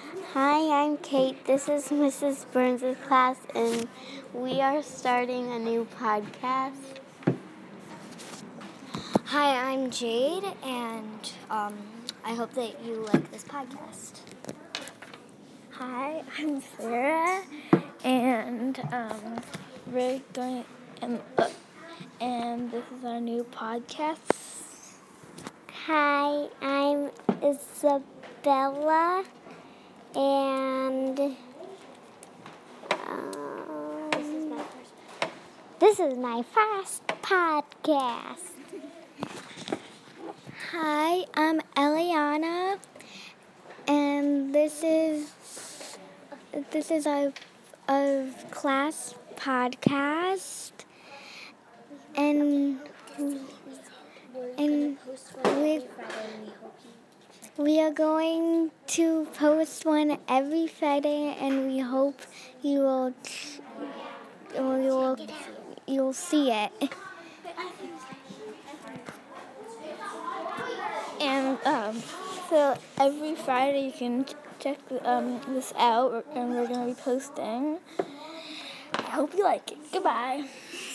Hi, I'm Kate. This is Mrs. Burns' class, and we are starting a new podcast. Hi, I'm Jade, and I hope that you like this podcast. Hi, I'm Sarah, and we're going and this is our new podcast. Hi, I'm Isabella, and this is my first podcast. Hi, I'm Eliana, and this is our class podcast, and we are going to post one every Friday, and we hope you'll see it. And so every Friday you can check this out, and we're going to be posting. I hope you like it. Goodbye.